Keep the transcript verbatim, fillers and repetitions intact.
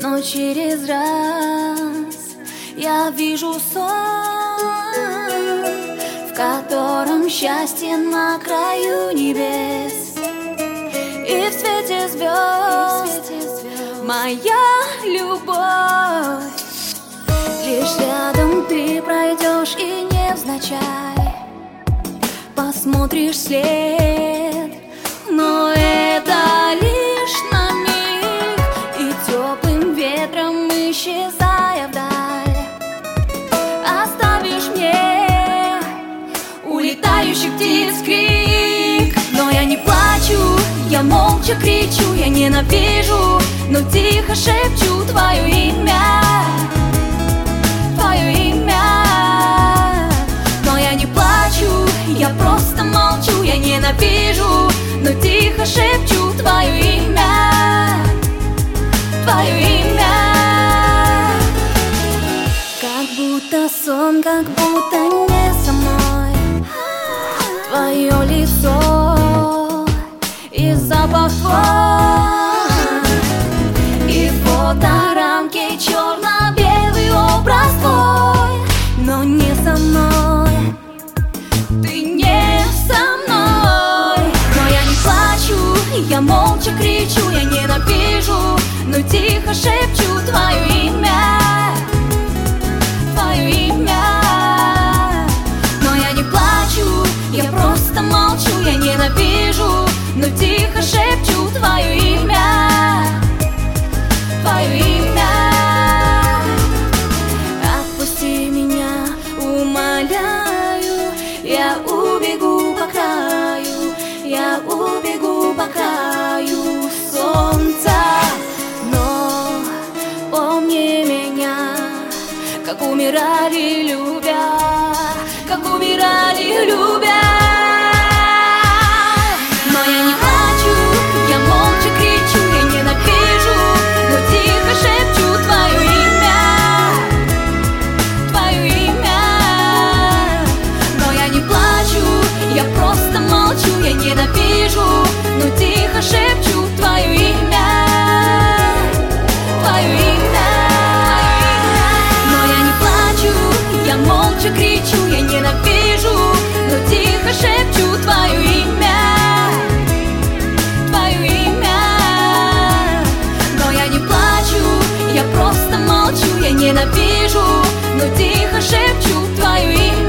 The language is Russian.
но через раз я вижу сон, в котором счастье на краю небес, и в свете звезд моя любовь. Лишь рядом ты пройдешь и невзначай посмотришь след, но это лишь на миг, и теплым ветром исчезая вдаль оставишь мне улетающих птиц крик. Но я не плачу, я молча кричу, я ненавижу, но тихо шепчу твое имя, твое имя. Но я не плачу, я просто молчу, я ненавижу, но тихо шепчу твое имя, твое имя. Как будто сон, как будто не со мной, твое лицо и запах твой, и фоторамки черно-белый образ твой, но не со мной, ты не со мной. Но я не плачу, я молча кричу, я ненавижу, но тихо шепчу твое имя, твое имя. Но я не плачу, я просто молчу, я ненавижу, но тихо шепчу твое имя, твое имя. Отпусти меня, умоляю, я убегу по краю, я убегу по краю солнца. Но помни меня, как умирали любя, как умирали любя. Но я не плачу, я молча кричу, я ненавижу, но тихо шепчу твое имя, твое имя. Но я не плачу, я просто молчу, я ненавижу, но тихо шепчу твое имя, твое имя. Но я не плачу, я молча кричу, я ненавижу, но тихо шепчу твое имя, твое имя. Но я не плачу, я просто молчу, я ненавижу, но тихо шепчу твое имя.